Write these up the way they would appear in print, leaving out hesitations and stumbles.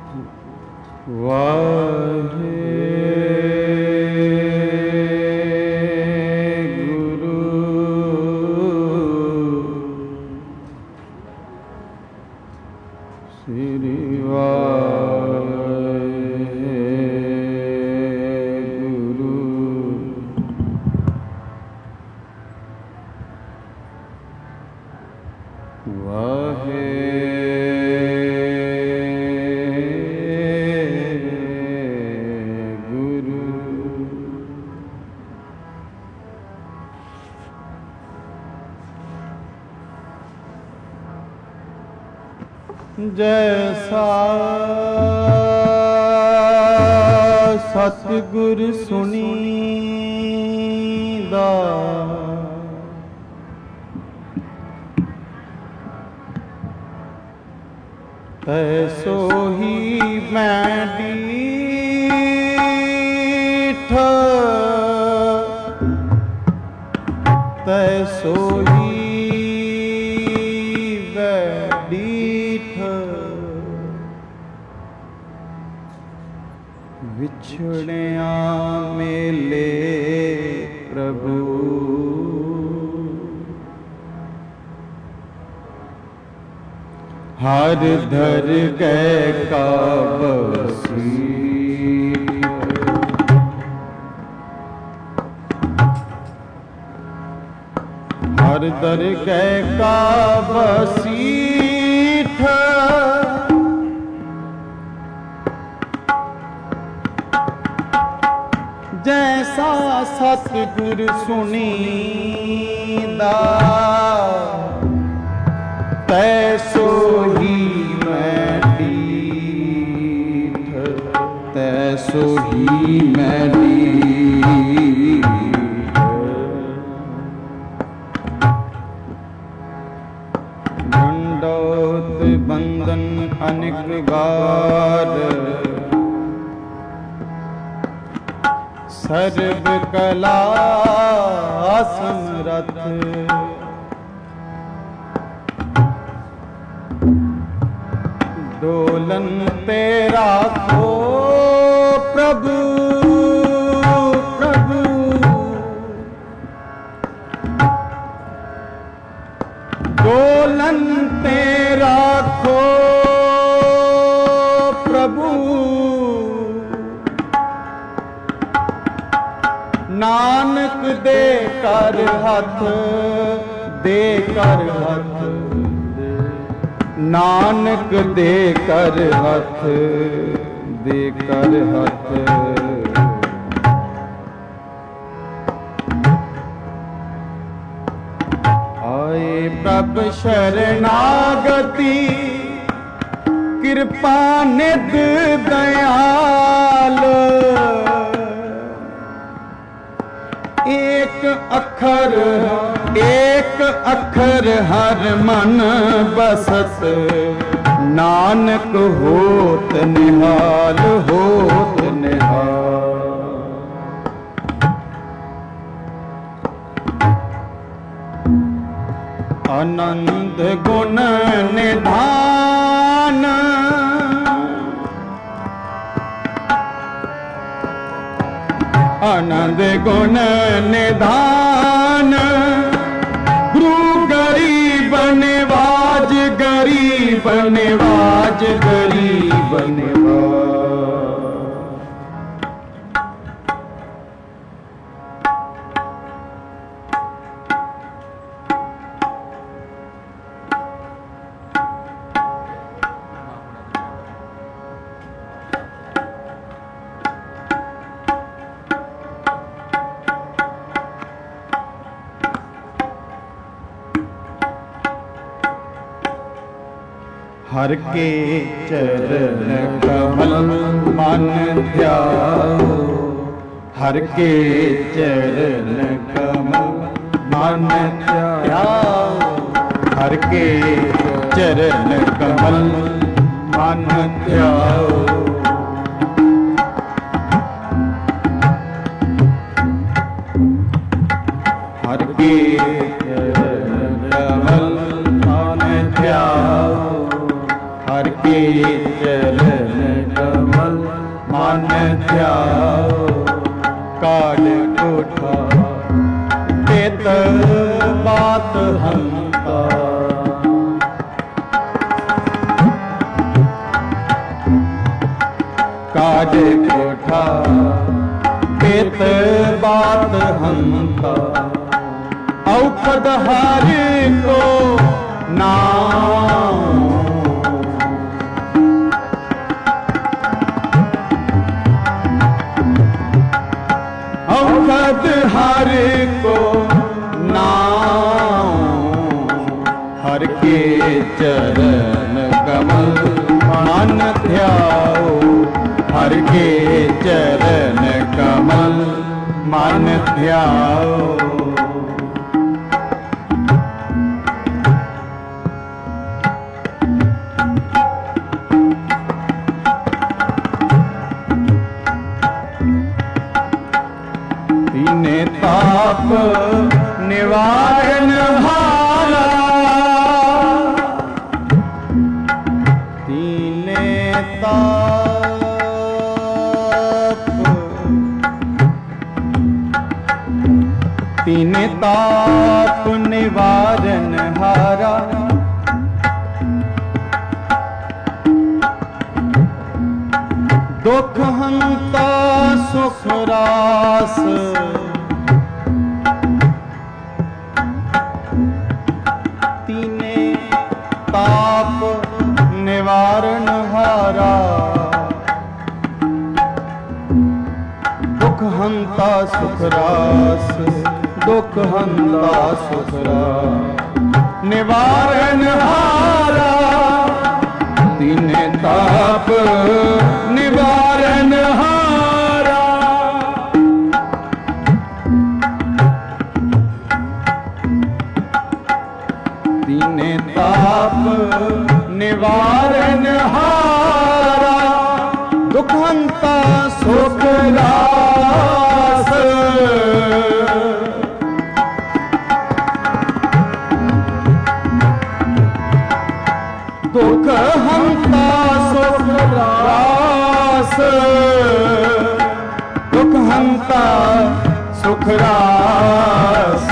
ਜੈਸਾ ਸਤਿਗੁਰ ਸੁਣੀਦਾ ਤੈਸੋ ਹੀ ਮੈਂ ਡੀਠ ਤੈਸੋ ਹੀ ਵਿਛੜਿਆਂ ਮੇਲੇ ਪ੍ਰਭੂ ਹਰ ਧਰ ਗਏ ਕਾਬਸੀ ਹਰ ਧਰ ਗਏ ਕਾਬਸੀਠ ਜੈਸਾ ਸਤਿਗੁਰ ਸੁਣੀਦਾ ਤੈਸੋ ਹੀ ਮੈਂ ਡੀਠ ਤੈਸੋ ਹੀ ਮੈਂ ਡੀਠ ਦੰਡੋਤ ਬੰਧਨ ਅਨਿਕ ਗਾਰ ਸਰਬ ਕਲਾ ਸਮਰੱਥ ਡੋਲਨ ਤੇ ਰਾਖੋ ਪ੍ਰਭੂ ਪ੍ਰਭੂ ਡੋਲਨ ਤੇ ਰਾਖੋ ਪ੍ਰਭੂ ਨਾਨਕ ਦੇ ਕਰ ਹੱਥ ਦੇ ਕਰ ਹੱਥ ਨਾਨਕ ਦੇ ਕਰ ਹੱਥ ਦੇ ਕਰ ਹੱਥ ਆਏ ਪ੍ਰਭ ਸ਼ਰਨਾਗਤੀ ਕਿਰਪਾ ਨਿਧ ਦਇਆਲ ਏਕ ਅੱਖਰ ਹਰ ਮਨ ਬਸਤ ਨਾਨਕ ਹੋਤ ਨਿਹਾਲ ਹੋਤ ਨਿਹਾਲ ਆਨੰਦ ਗੁਣ ਨਿਧਾਨ ਆਨੰਦ ਗੁਣ ਨਿਧਾਨ ਗੁਰੂ ਗਰੀਬ ਨਿਵਾਜ ਗਰੀਬ ਨਿਵਾਜ ਗਰੀਬ ਨਿਵਾਜ हर के चरण कमल मन ध्याओ हर के चरण कमल मन ध्याओ हर के चरण कमल मन ध्याओ हर के चरण कमल मन ध्याओ हर के चरण कमल मन ध्याओ। काल कोठा पेत बात हंता। काज कोठा पेत बात हंता। औखद हारि को नाम। औखद हारि को नाम। हर के चरण कमल मन ध्याओ। हर के चरण कमल मन ध्याओ। तीने ताप निवारण हारा। तीने तीने ताप निवारण हारा। दुख हंता सुख रास। तीने ताप निवारण हारा। दुख हंता सुख रास। दुख हंता सुख रास निवारण हारा। तीने ताप निवारण हारा। तीने ताप निवारण हारा। दुख हंता सुख रास। दुख हंता सुख रास। दुख हंता सुख रास।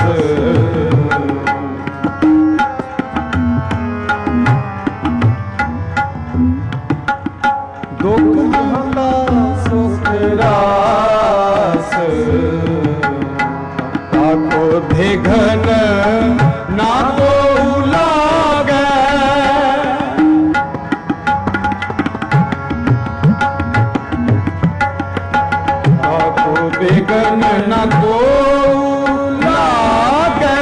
दुख हंता सुख रास। ताको विघ्न ना को लागे। विघ्न न को लागे।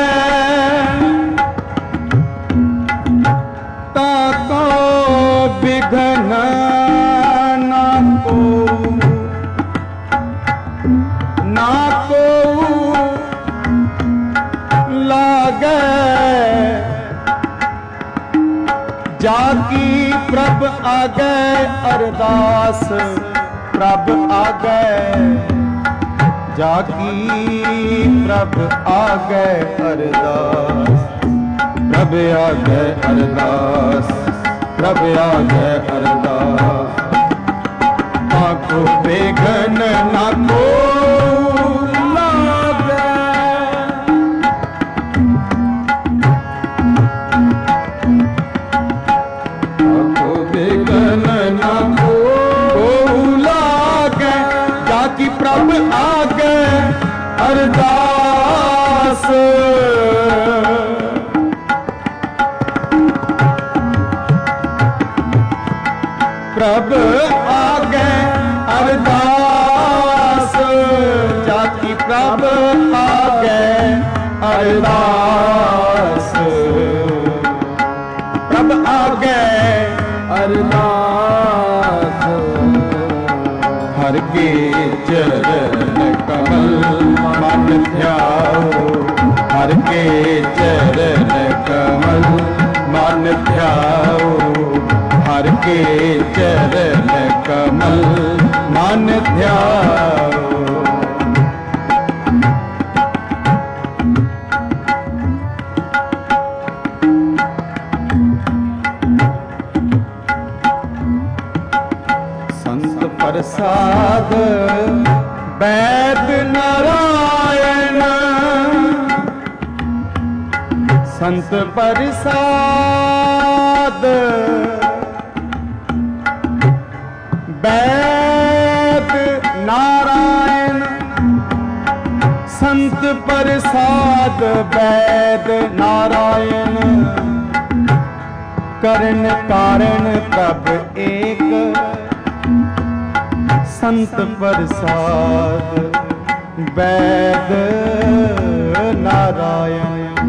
ताको विघ्न न को लागे। जाकी प्रभ आगे अरदास। प्रभ आगे जाकी प्रभ आगे अरदास। प्रभ आगे अरदास। प्रभ आगे अरदास। आँखो विघ्न ना को लागे। आँखो विघ्न ना को लागे। जाकी प्रभ आगे अरदास। प्रभ आगे अरदास। जाकी प्रभ आगे अरदास। प्रभ आगे अरदास। हर के चरण कमल मन ध्याओ। हर के चरण कमल मन ध्याओ। हर के चरण कमल मन ध्याओ। प्रसाद वैद नारायण संत प्रसाद वैद नारायण संत प्रसाद वैद नारायण करण कारण प्रभ एक संत प्रसाद वैद नारायण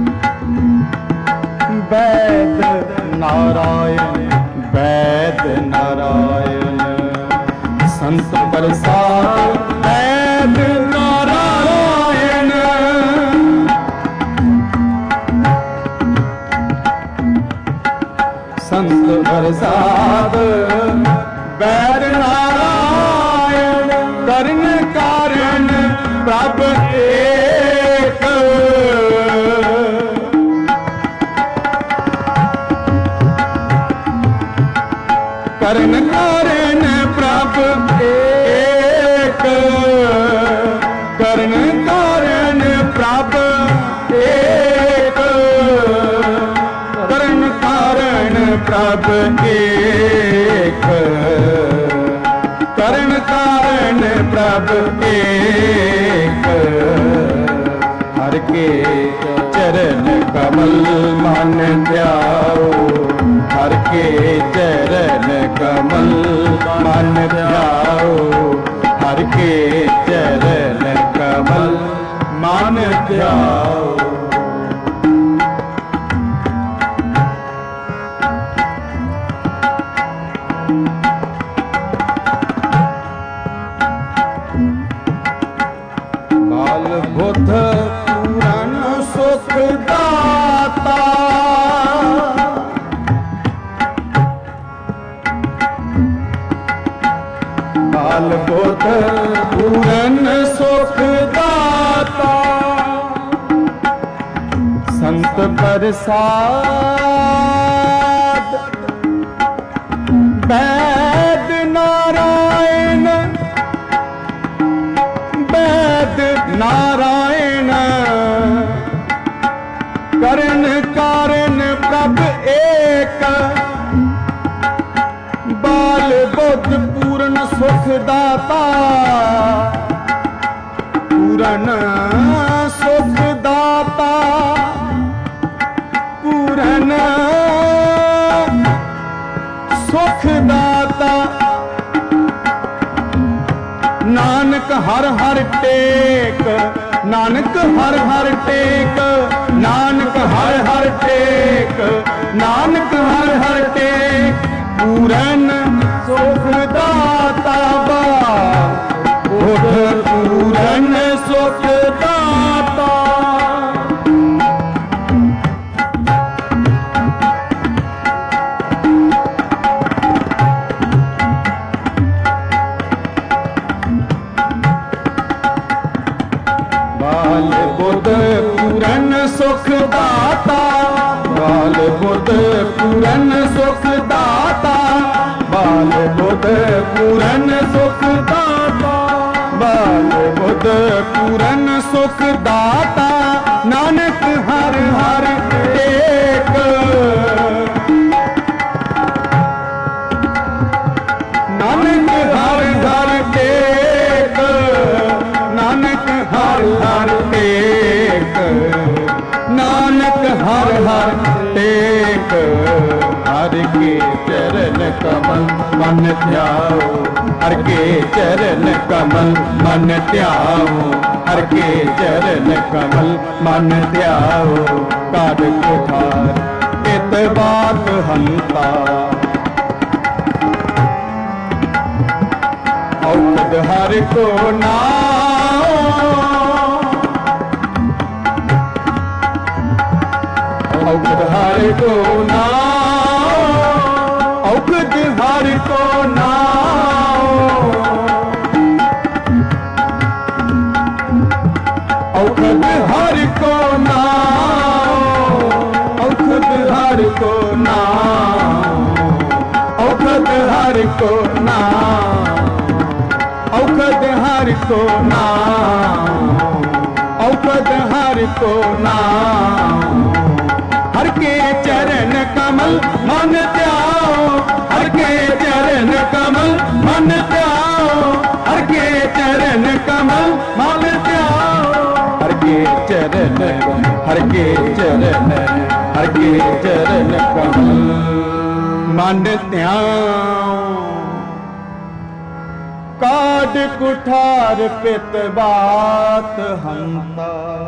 वैद नारायण वैद नारायण संत प्रसाद वैद नारायण संत प्रसाद वैद नारायण करण कारण प्रभ एक करण कारण प्रभ एक करण कारण प्रभ एक करण कारण प्रभ एक करण कारण प्रभ एक हर के चरण कमल मन ध्याओ हर के चरण कमल मन ध्याओ हर के चरण कमल मन ध्याओ बाल बुध पूरन सुख दाता बाल बुध पूरन सुख दाता संत प्रसाद वैद नारायण वैद नारायण करण कारण प्रभ एक बाल बुध पूर्ण सुख दाता पूर्ण सुख दाता पूर्ण सुख दाता नानक हर हर टेक नानक हर हर टेक नानक हर हर टेक नानक हर हर टेक पूरन सुख दाता बुध पूरन सुख दाता बाल बुध पूरन सुख दाता बाल बुध पूरन सुख दाता बाल बुध पूरन सुख दाता बाल बुध पूरन सुख दाता नानक हर हर टेक नानक हर हर टेक नानक हर हर टेक नानक हर हर टेक हर के चरण कमल मन ध्याओ हर के चरण कमल मन ध्याओ हर के चरण कमल मन ध्याओ काद कुठार इत बात हंता औषध हर को औषध हर को औषध हर को औषध हर को औषध हर को औषध हर को को नाम, औखद हर को नाम। हर के चरण कमल मन त्याओ, हर के चरण कमल मन त्याओ, हर के चरण कमल मन त्याओ। हर के चरण, हर के चरण, हर के चरण कमल मन त्याओ। काड कुठार पित बात हमता,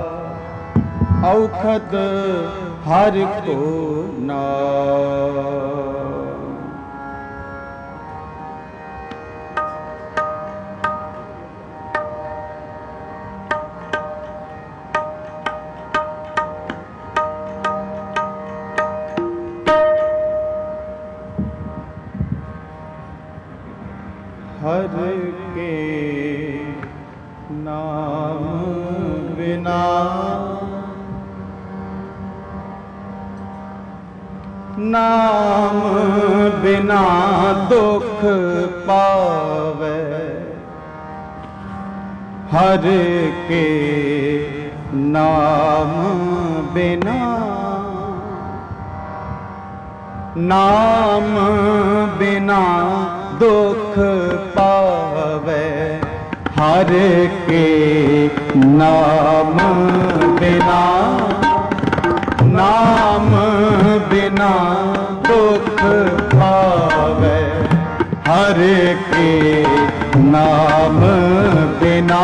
औखद हर को नाम। हर के नाम बिना नाम बिना दुख पावे। हर के नाम बिना नाम बिना दुख पावे। हर के नाम बिना नाम बिना दुख पावे। हर के नाम बिना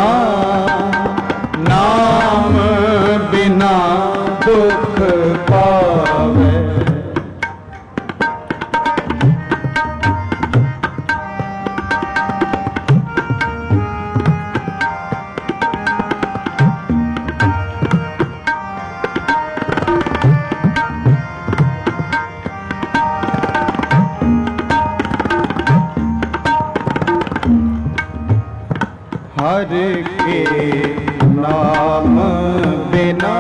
नाम बिना दुख पावे। हर के नाम बिना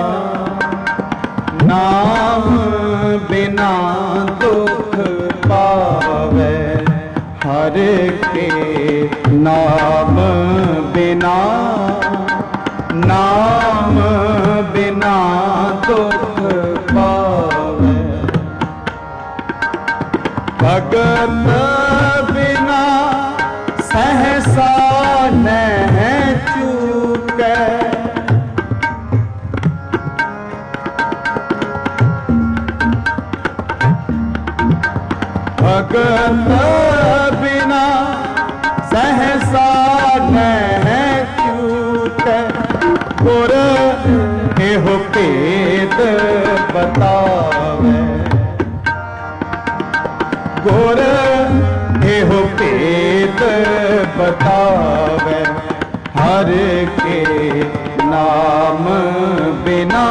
नाम बिना दुख पावे। हर के नाम बिना नाम बिना दुख पावे। भगत बिना सहसा नह चूके। भगत बिना सहसा नह चूके। गुर एहो भेद बतावे। गुर एहो भेद बतावे। हर के नाम बिना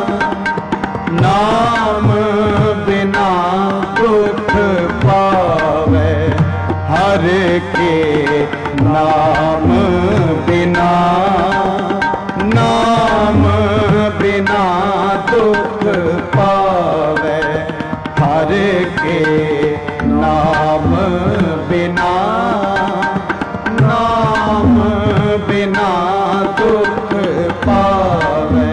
नाम बिना दुख पावे। हर के नाम बिना नाम बिना दुख पावे। हर के नाम बिना नाम बिना दुख पावे।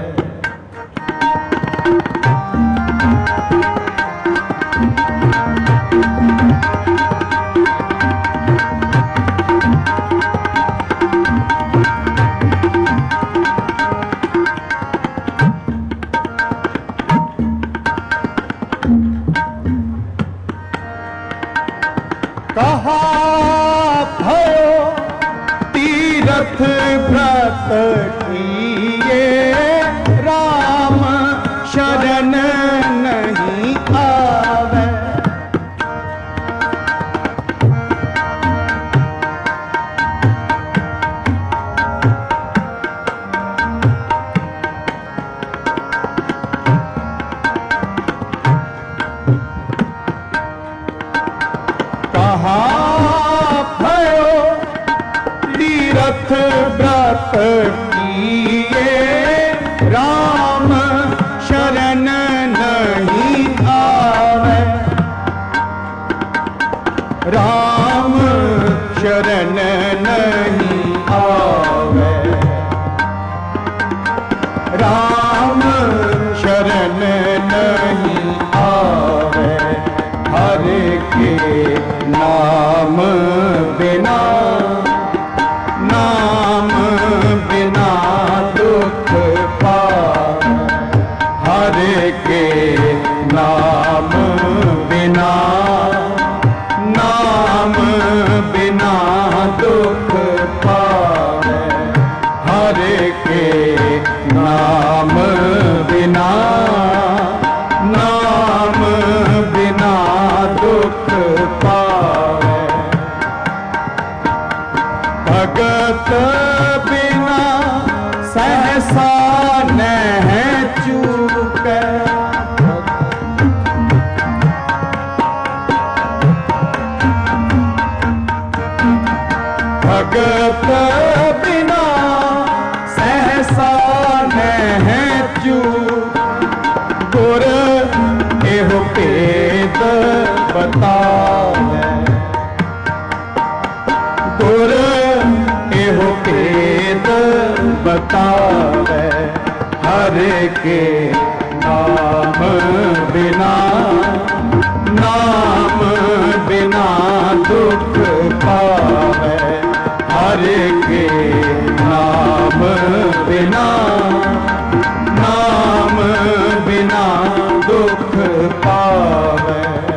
कहा भयो तीरथ व्रत किए, राम शरण नहीं आवे। कहा भयो तीरथ व्रत किए, राम शरण नहीं आवे। राम शरण नहीं आवे। भगत बिना सहसा नह चूकै। भगत बिना सहसा नह चूक। गुर एहो भेद बतावै। गुर एहो भेद बतावै। हरे के नाम बिना, नाम बिना दुख पावै। हरे के नाम बिना, नाम बिना दुख पावै।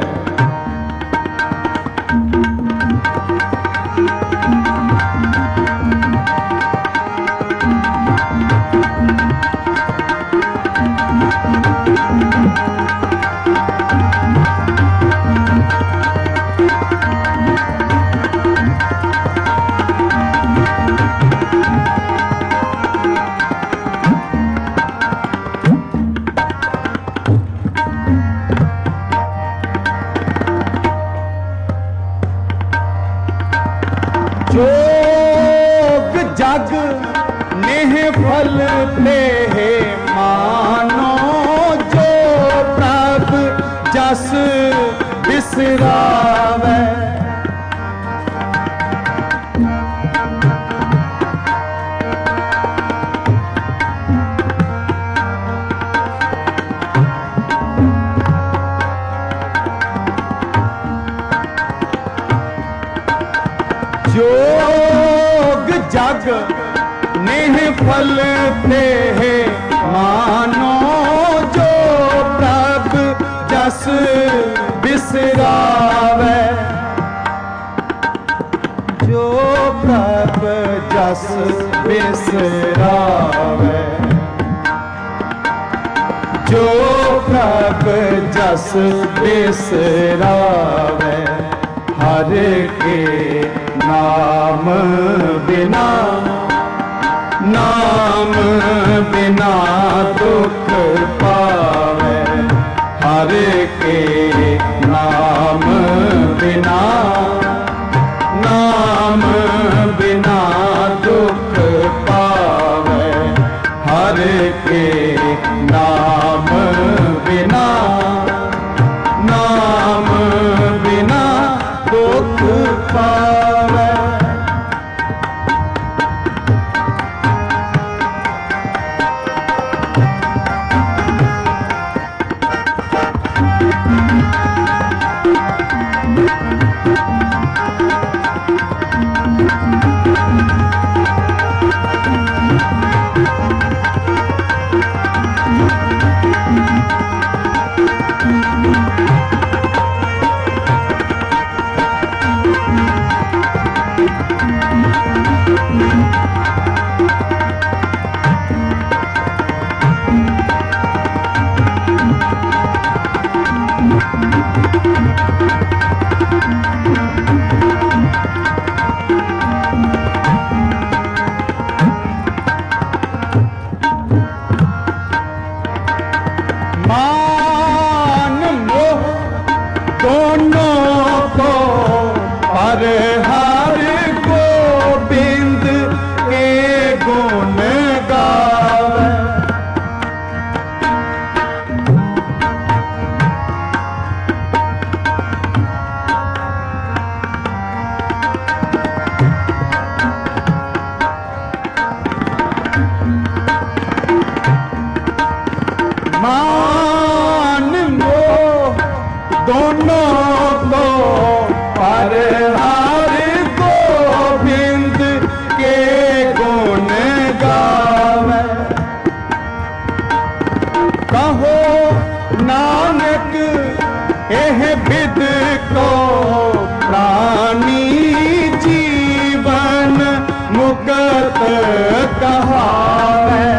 जोग जग नेह फल ते मानो। जो प्रभ जस बिसरावै। जोग जग नेह फल ते मानो। जो प्रभ जस बिसरावै। जो प्रभ जस बिसरावै। जो प्रभ जस बिसरावै। हरे के नाम बिना, नाम बिना दुख पावै। हरे के नाम बिना, नाम बिना दुख पावै। हरे के नाम बिना, नाम बिना दुख पावै। मान मोह दोनों को पर हर गोबिंद के गुण गावे। मान मोह दोनों को पर हर गोबिंद के गुण गावे। कहो नानक एह विद को प्राणी जीवन मुक्त कहावे।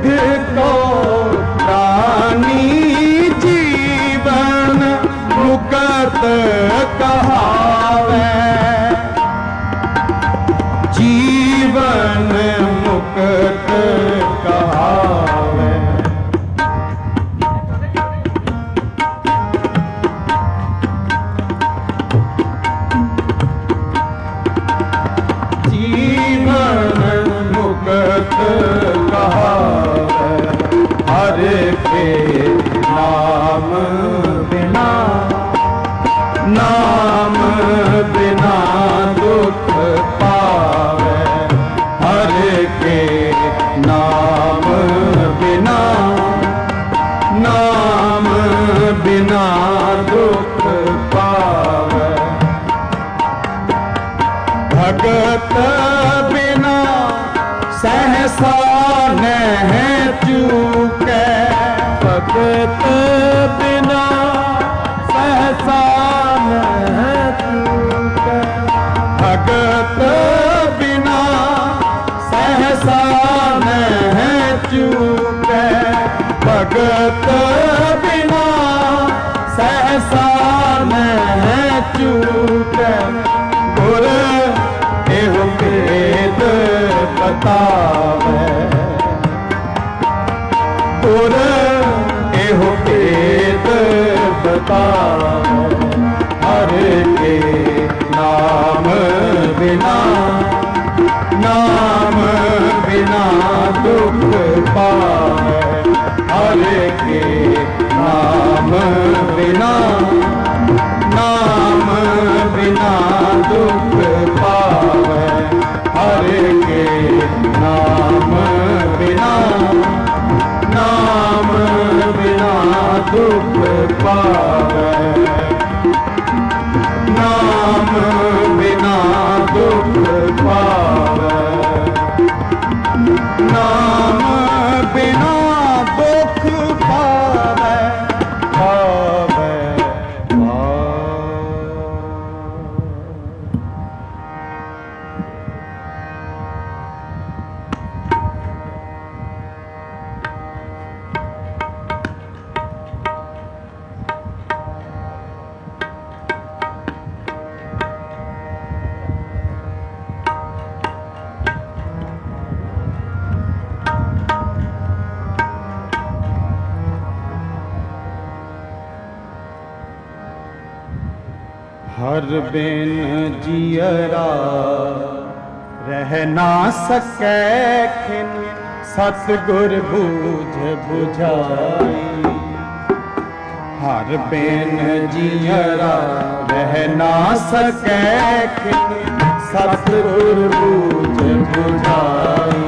विध को प्राणी जीवन मुक्त कहावे, जीवन मुक्त कहावे। जीवन मुक्त कहावे, हरे के नाम बिना, नाम बिना दुख पावे, हरे के नाम बिना, नाम बिना दुख पावे। भगत बिना सहसा नह चूके, भगत बिना सहसा नह चूके, भगत बिना सहसा नह चूके, भगत बिना सहसा नह चूके। गुर एहो भेद बतावे, गुर एहो भेद बतावे, हरे के नाम बिना, नाम बिना दुख पावे, हरे के नाम बिना, नाम बिना दुख पावे, हरे के नाम बिना, नाम बिना दुख पावे, नाम बिना दुख पावे, नाम बिना दुख पावे, पावे, हर बिन जियरा रह ना सकै खिन, सतगुर बूझ बुझाई। हर बिन जियरा रह ना सकै खिन, सतगुर बूझ बुझाई।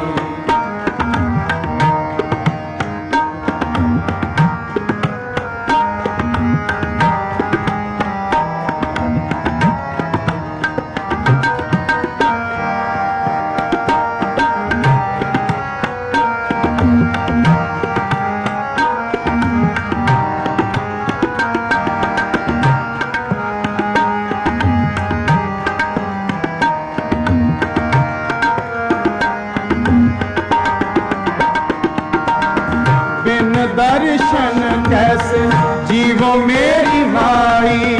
दर्शन कैसे जीवो मेरी माई,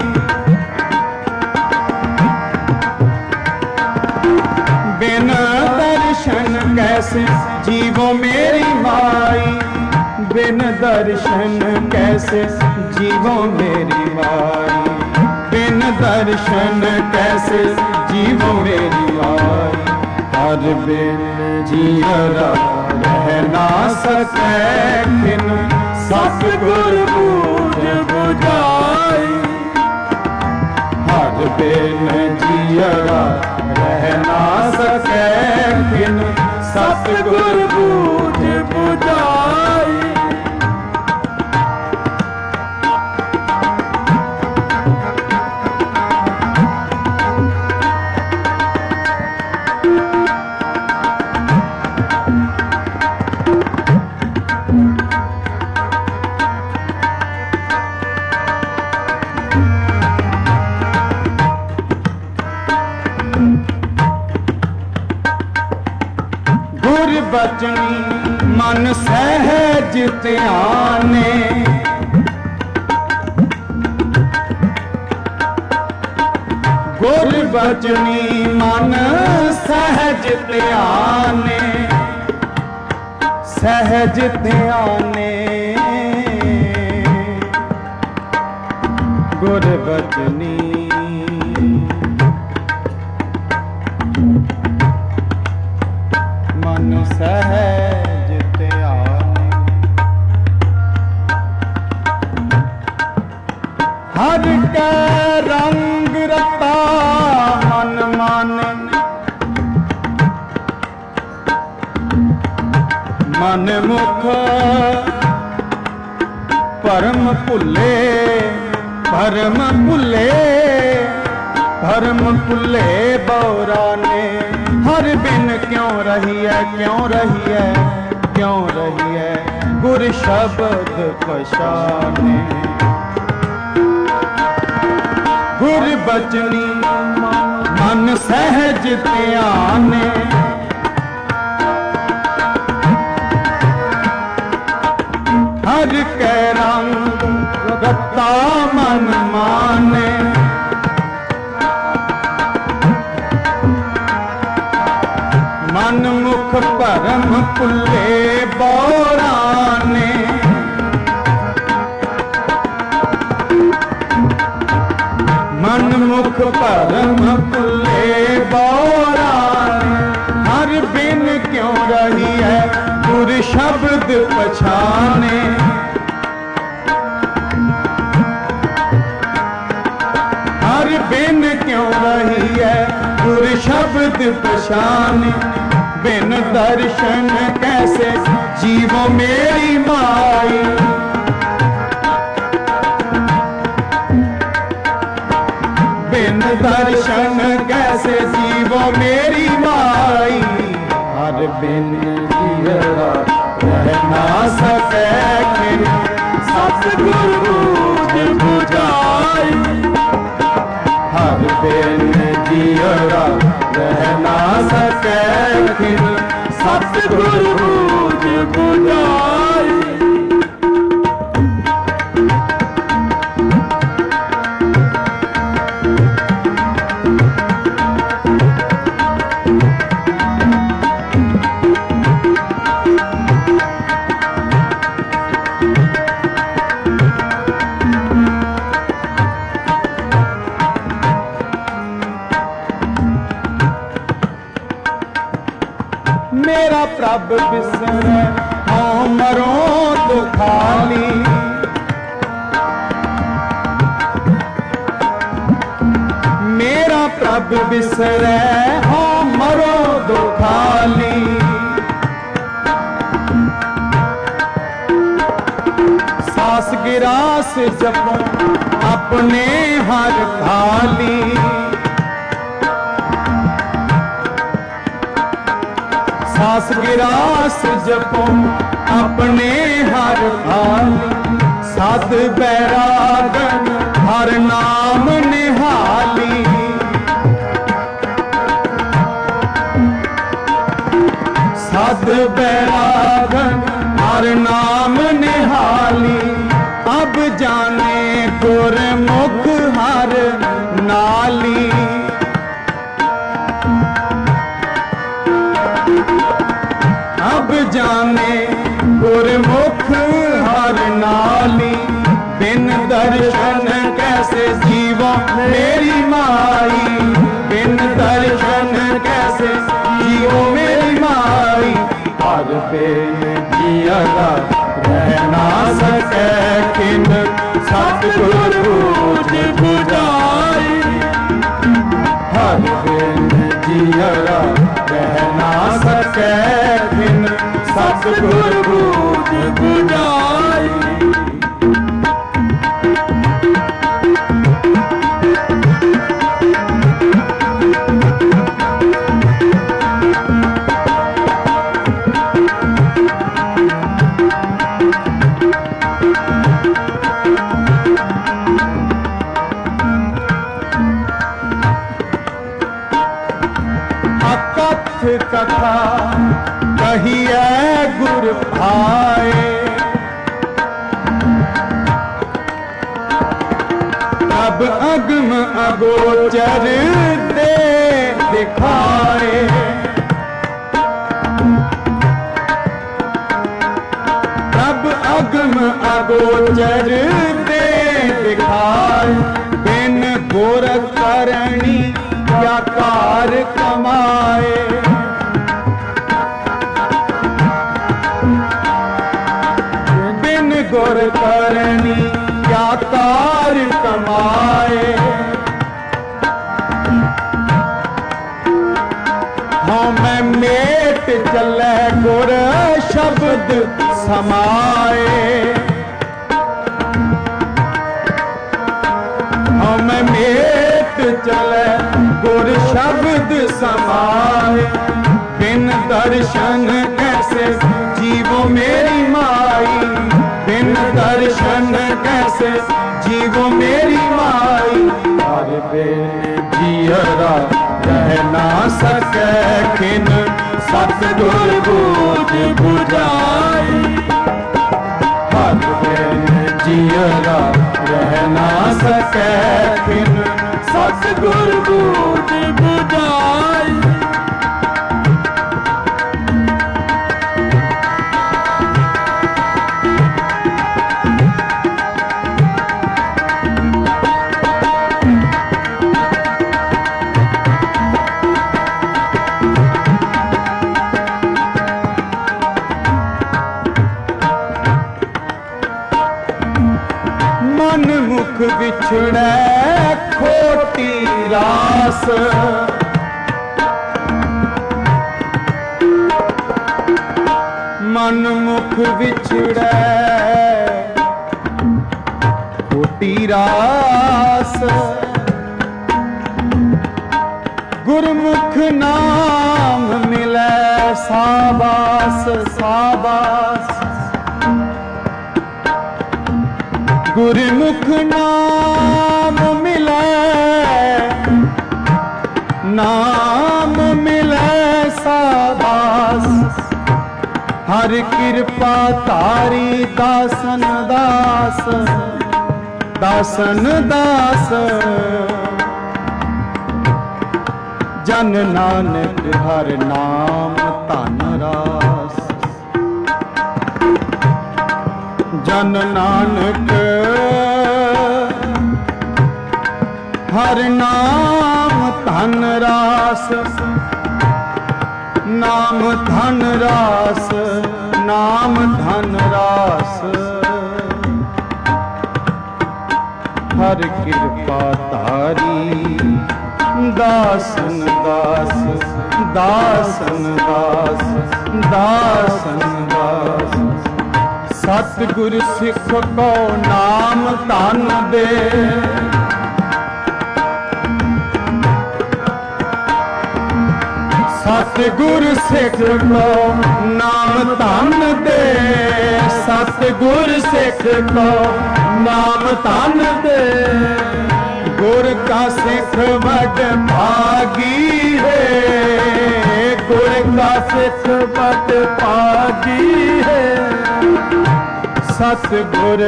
बिन दर्शन कैसे जीवो मेरी माई, बिन दर्शन कैसे जीवो मेरी माई, बिन दर्शन कैसे जीवो मेरी माई। हर बिन जियरा रह ना सकै खिन, सतगुर बूझ बुझाई। हर बिन जियरा रह ना सकै खिन, सतगुर बूझ बुझाई। बचनी मन सहज ध्याने गुर बचनी मन सहज ध्याने सहज ध्याने गुर बचनी मन सहज ध्याने हर के रंग रता मन माने मन मुख परम भुले भरम भुले भरम भुले बौरा ने हर बिन क्यों रही है क्यों रही है क्यों रही है गुर शब्द पछाने गुर बचनी मन सहज ध्याने हर के रंग रता मन माने मन मुख परम पुले बौराने मन मुख परम पुले बौराने हर बिन क्यों रही है गुर शब्द पछाने हर बिन क्यों रही है गुर शब्द पछाने बिन दर्शन कैसे जीवो मेरी माई बिन दर्शन कैसे जीवो मेरी माई हर बिन जियरा रह ना सके सतगुरु बुझाई हर बिन जियरा रह ना सके सतगुरु बुझाई मेरा प्रभ बिसरे हाँ मरो तो खाली मेरा प्रभ बिसरे हाँ मरो तो खाली सास गिरास जपो अपने हर थाली सास गिरास जपो अपने हर थाली सद बैरागन हर नाम निहाली सद बैरागन हर नाम निहाली अब जाने गुरमुख हर नाली अब जाने गुरमुख हर नाली बिन दर्शन कैसे जीवो मेरी माई बिन दर्शन कैसे जीवो मेरी माई हर बिन जियरा रह ना सके किन सतगुरु बुझाई हर बिन जियरा रह ना सके बिन सतगुरु बुझाई कथा कहिए गुर आए। तब अगम अगोचर दे दिखाए। तब अगम अगोचर दे दिखाए। बिन गुर करणी क्या कार कमाए। बिन गुर करणी क्या कार कमाए। हाँ मैं मेट चले गुर शब्द समाए। हाँ मैं मेट चले गुर शब्द समाए। बिन दर्शन कैसे जीवो मेरी माई। बिन दर्शन कैसे जीवो मेरी माई। हर बिन जियरा रह ना सके खिन सतगुर बूझ बुझाई। हर बिन जियरा रह ना सके खिन सतगुर बूझ बुझाई। मन मुख बिछड़े खोटी रास। मन मुख बिछड़े खोटी रास। गुरमुख नाम मिले साबास साबास। गुरमुख नाम मिले नाम मिले साबास। हर कृपा तारी दासन दास दासन दास। जन नानक हर नाम धन रास। जन नानक हर नाम धन रास। नाम धन रास नाम धन रास। हर कृपा तारी दासन दास दासन दास दासन दास। सतगुर सिख को नाम धन दे। सतगुर सिख को नाम धन दे। सतगुर सिख को नाम धन दे। गुर का सिख बड़ भागी है। गुर का सिख बड़ भागी है। सतगुर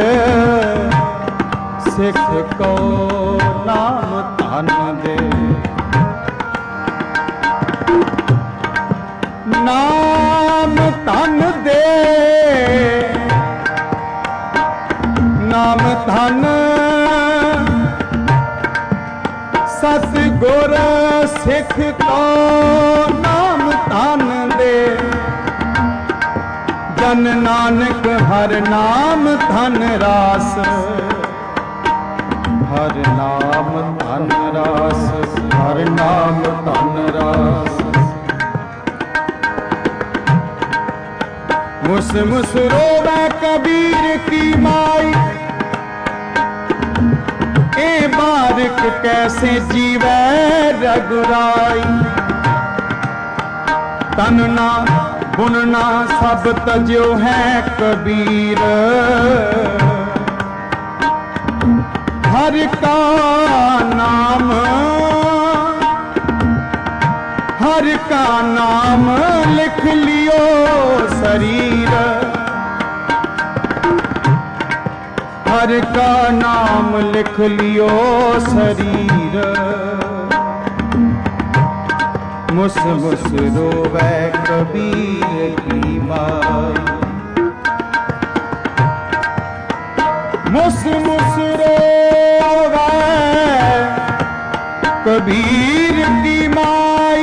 सिख को नाम धन दे। नाम धन दे नाम धन। सतगुर सिख को नाम धन दे। जन नानक हर नाम धन रास। हर नाम धन रास हर नाम धन रास। मुस मुस रोवे कबीर की माई। ए बारिक कैसे जीवे रघुराई। तन ना गुण ना सब तज्यो है कबीर। हर का नाम हर का नाम लिख लियो शरीर। हर का नाम लिख लियो शरीर, मुस मुस रोवे कबीर की माई। मुस मुस रोवे कबीर की माई,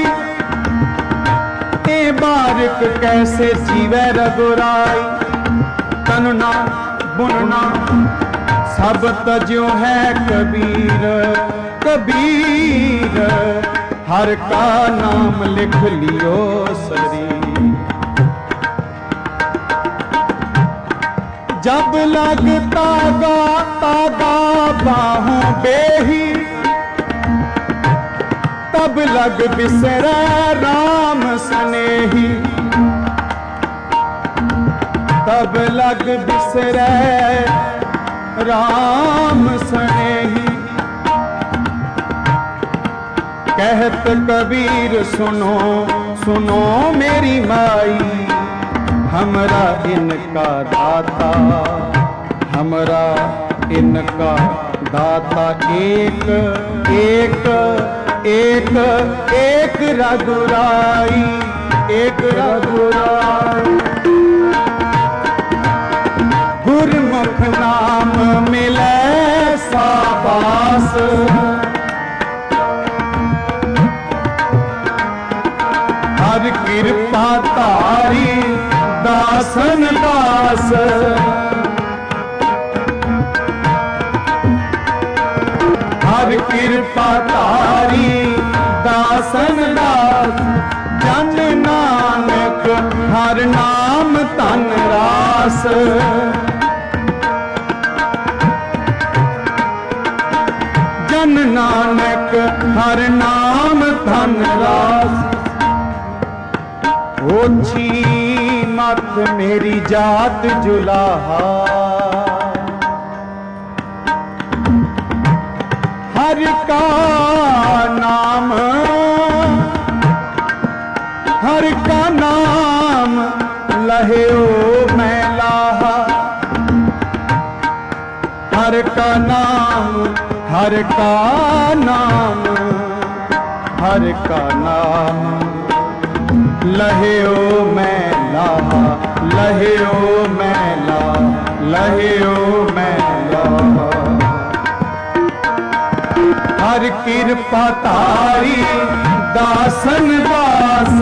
ए बारिक कैसे जीवे रघुराई। तनना बुनना सब तज्यो है कबीर, कबीर हर का नाम लिख लियो शरीर। जब लगता गाता बाहों बेही, तब लग बिसरे राम स्नेही, तब लग बिसरे राम स्नेही। कहत कबीर सुनो सुनो मेरी माई, हमरा इनका दाता, हमरा इनका दाता एक एक एक एक रघुराई, एक रघुराई। गुरमुख नाम मिले साबास, हर कृपा तारी दासन दास। हर कृपा तारी दासन दास। जन नानक हर नाम तन रास, जन नानक हर नाम तन रास। ओछी मत मेरी जात जुलाहा, हर का नाम, हर का नाम लहे ओ मैं लाहा। हर का नाम, हर का नाम, हर का नाम लहे ओ मैं लाहा, लहे ओ मैं लाहा, लहे ओ मैं लाहा। हर कृपा तारी दासन दास,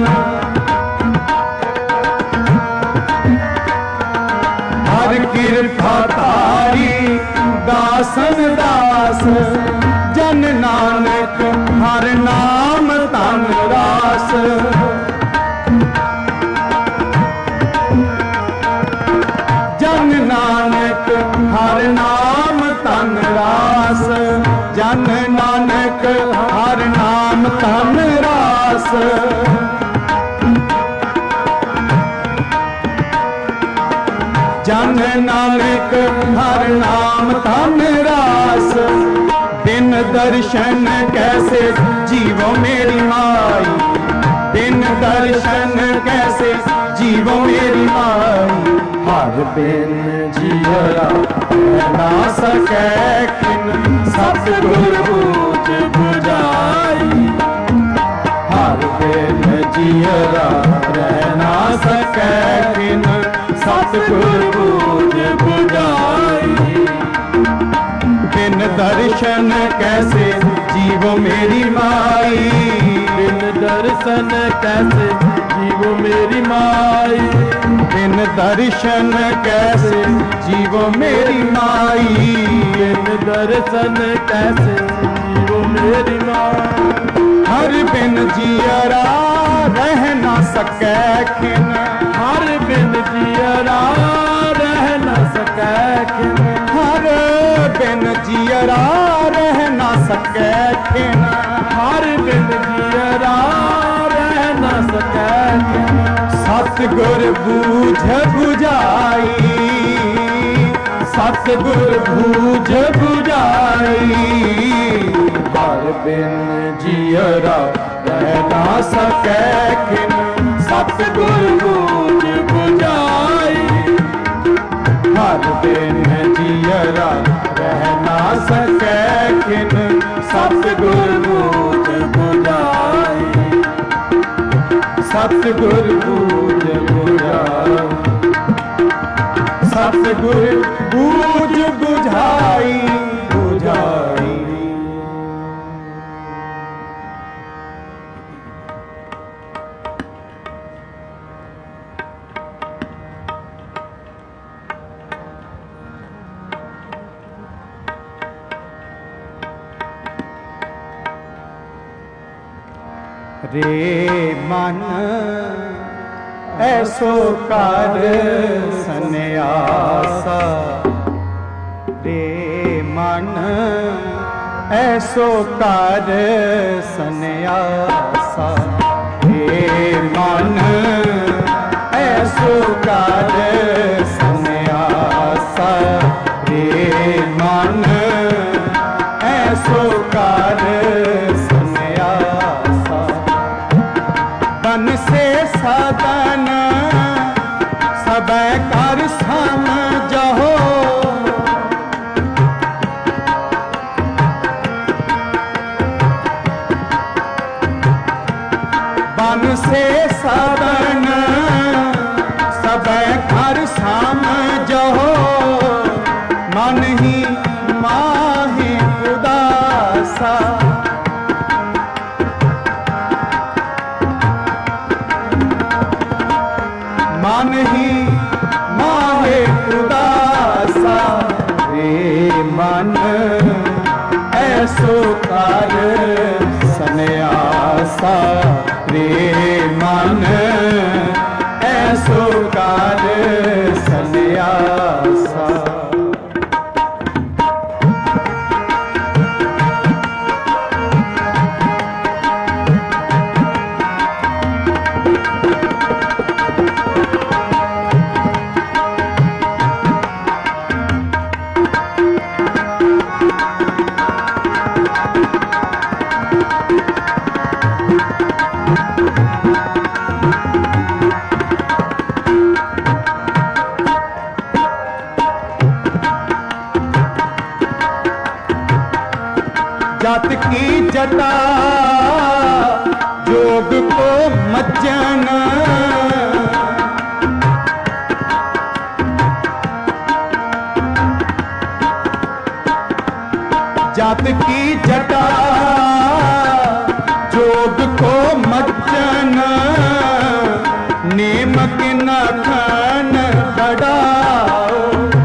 हर कृपा तारी दासन दास। जन नानक हर नाम तन रास, जन नानक हर नाम तन रास। जन नानक हर नाम तन रास। जन नानक हर नाम तन रास। बिन दर्शन कैसे जीवो मेरी माई, बिन दर्शन कैसे जीवो मेरी माई। हर बिन जियरा ना सके किन, सतगुर बूझ बुझाई। हर बिन जियरा रह ना सके किन, सतगुर बूझ बुझाई। बिन दर्शन कैसे जीवो मेरी माई, बिन दर्शन कैसे जीवो मेरी माई। बिन दर्शन कैसे जीवो मेरी माई, बिन दर्शन कैसे जीवो मेरी माई। हर बिन जियरा रह ना सके खिन, हर बिन जियरा रह ना सके खिन। हर बिन जियरा रह ना सके खिन, हर बिन जियरा रह ना सके खिन। सतगुर बूझ बुझाई, सतगुर बूझ बुझाई। हर बिन जियरा रह ना सके खिन, सतगुर बूझ बुझाई। हर बिन जियरा सतगुर बूझ बुझाई बुझाई। रे मन ऐसो कर सन्यासा, रे मन ऐसो कर सन्यासा, रे मन ऐसो कर सन्यासा, रे मन ऐसो कर सन्यासा। बन से सदन सब कर समझो, बन से सदन सब कर समझो, मन ही माहे उदासा। मन ही माहे उदासा, रे मन ऐसो कर सन्यासा, रे मन ऐसो कर सन्यासा। जत की जटा जोग को मज्जन, जत की जटा जोग को मज्जन, नेम के नखन बढ़ाओ।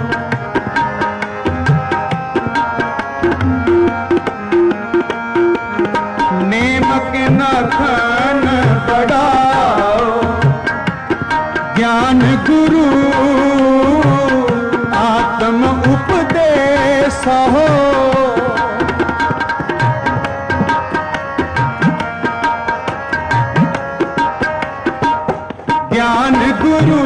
नखन बढ़ाओ, ज्ञान गुरु आत्म उपदेश हो, ज्ञान गुरु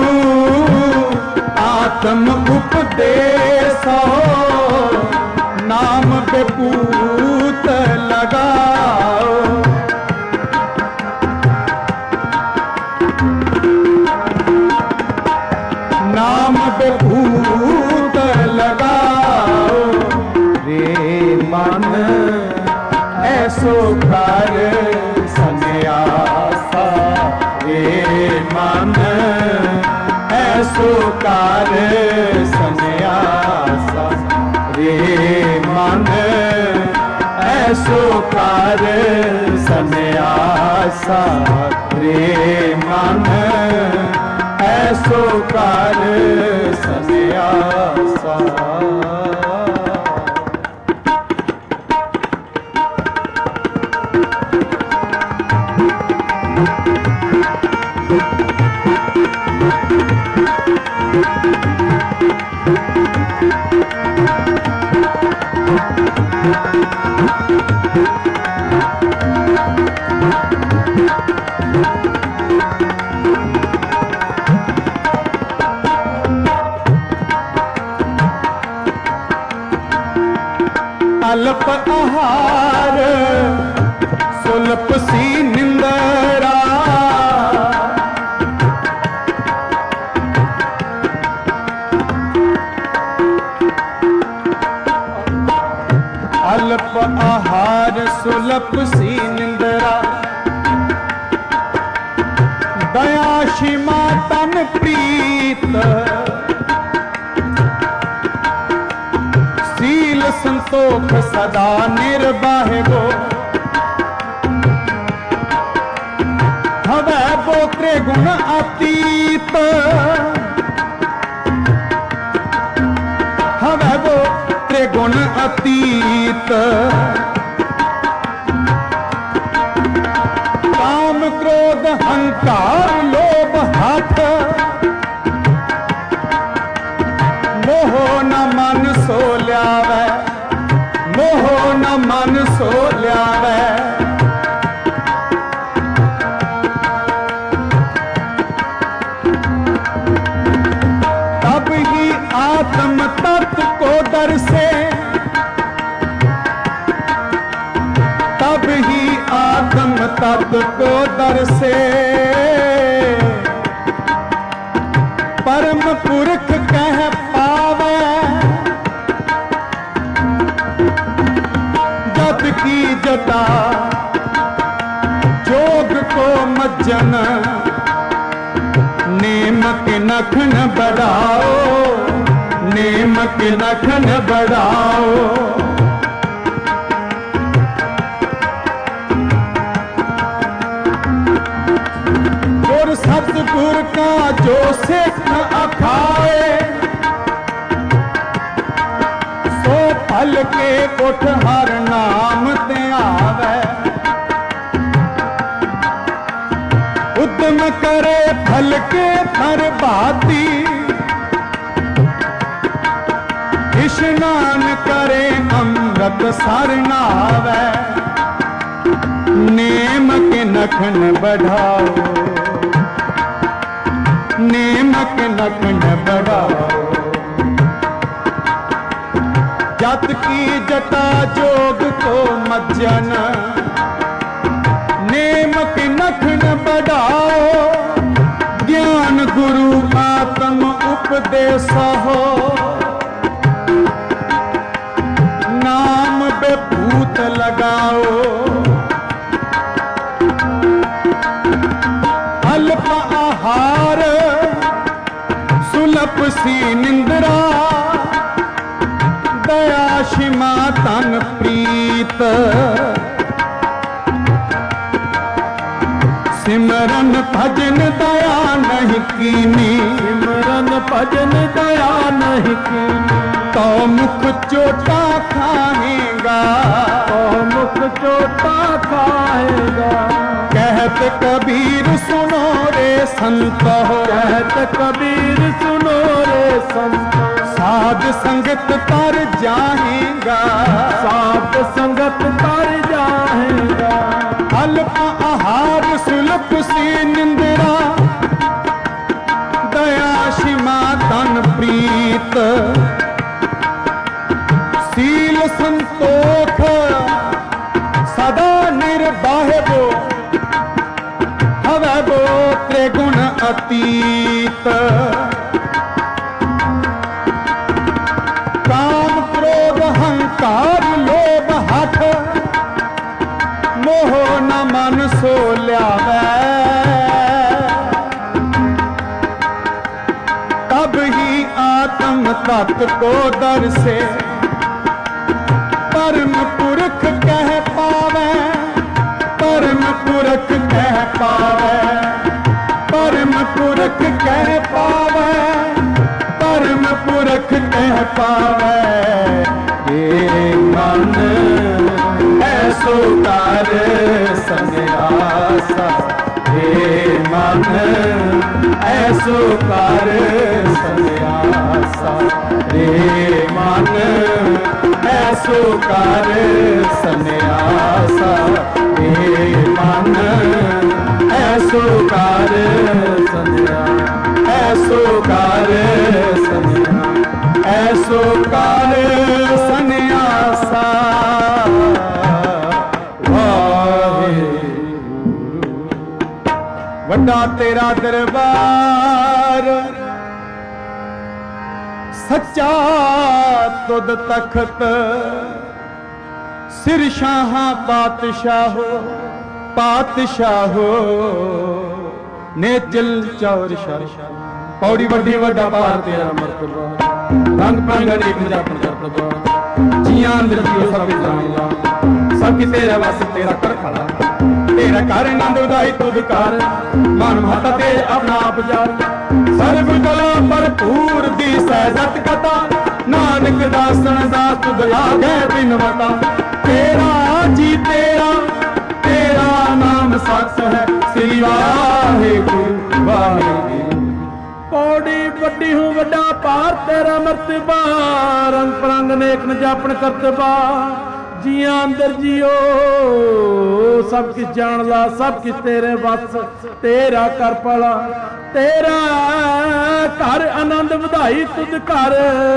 आत्म उपदेश हो, नाम बेपूत लगाओ। नाम बेपूत लगाओ, रे मन ऐसो कर सन्यासा, रे मन ऐसो कर सन्यासा, रे मन ऐसो कर सन्यासा, रे मन ऐसो कर सन्यासा। अल्प आहार सुलप सी निंदरा, अल्प आहार सुलप सी निंदरा, दया क्षमा तन प्रीत संतोख सदा निर्वाहे गो हवै वो त्रिगुण अतीत हवै वो त्रिगुण अतीत काम क्रोध अहंकार लोभ हाथ मोह न मन सो ल्यावै मोह न मन सो ल्यावै तब ही आत्म तत्व को दर्शे तब ही आत्म तत्व को दर्शे परम पुरख कह पावे जत की जटा जोग को मज्जन नेम के नखन बढ़ाओ नेम के नखन बढ़ाओ और सतगुर का जो सिख अखाए सो फल के उठ हर नाम ते आवे उद्यम करे फल के फर भाती स्नान करे अमृत सर नावे नेम के नखन बढ़ाओ नेम के नखन बढ़ाओ जत की जटा जोग को मज्जन नेम के नखन बढ़ाओ ज्ञान गुरु आत्म उपदेश हो नाम बेभूत लगाओ अल्प आहार सुलभ सी निंद्रा दया क्षमा तन प्रीत सिमरन भजन दया नहीं कीनी सिमरन भजन दया नहीं कीनी तो मुख चोटा खाएगा तो मुख चोटा खाएगा कहत कबीर सुनो रे संत हो कहत कबीर सुनो रे संत साध संगत तर जाएगा साध संगत तर जाएगा अल्प आहार सुलभ सी निंद्रा दया क्षमा तन प्रीत शील संतोख सदा निर्वाहे वो हवै वो त्रिगुण अतीत काम क्रोध अहंकार लोभ हठ मोह न मन सो ल्यावै तब ही आत्म तत्व को दर्शे परम पुरख कह पावे परम पुरख कह पावे परम पुरख कह पावे परम पुरख कह पावे ये मन ऐसो कर सन्यासा हे मन ऐसो कर सन्यासा हे मन ऐसो कर सन्यासा हे मन ऐसो कर सन्यासा ऐसो कर सन्यासा ऐसो कर सन्यासा वड्डा तेरा दरबार सच्चा तुद तखत सिर शाह पातशाहो पातशाहो नेचल चौर शाह पौड़ी वड्डी वड्डा पार तेरा मर्तबा रंग पंगड़ी प्रजा प्रजा प्रभा जियां अंदर जियो सब जान ला सब कि तेरा बस तेरा कर खड़ा तेरा कर नंद उदाई तुद कर मन माता तेरे अपना आप जार सर्व कला भरपूर दी सहजत कथा नानक दासन दास तुद लागे बिनवता तेरा जी तेरा तेरा नाम सच है श्री वाहिगुरु वाहिगुरु। पौड़ी वड्डी हूँ वड्डा पार तेरा मर्तबा रंग परंग नेक न जापन करतबा जिया अंदर जियो सब किस जान ला सब किस तेरे बस तेरा कर पला तेरा घर आनंद ਵਧਾਈ तुद घर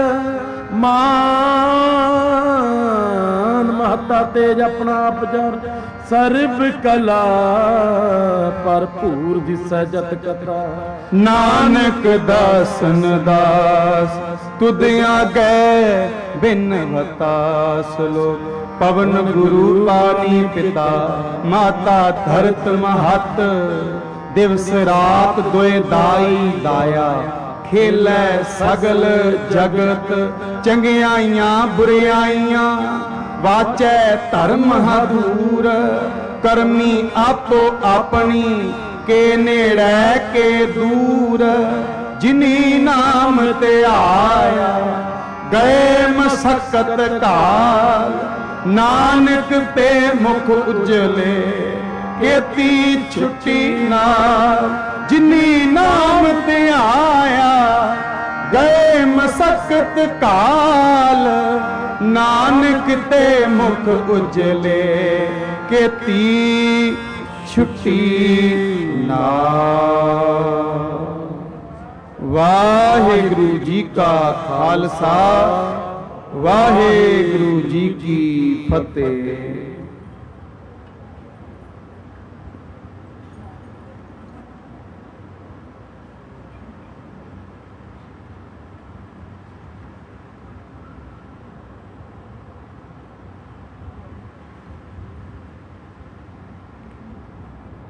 मान महता तेज अपना आप जान सर्ब कला भरपूर दिसै जत कथा नानक दासन दास तुद आगे बिनवता श्लोक पवन गुरु पानी पिता माता धरत महत दिवस रात दोए दाई दाया खेलै सगल जगत चंगियाइयां बुरियाइयां वाचै धर्म हदूर करमी आपो अपनी के नेड़े के दूर जिनी नाम ते आया गए मसकत काल नानक ते मुख उजले केती छुट्टी नाल जिनी नाम ते आया गए मसकत काल नानक ते मुख उजले केती छुट्टी नाल। वाहिगुरु जी का खालसा वाहिगुरु जी की फतेह।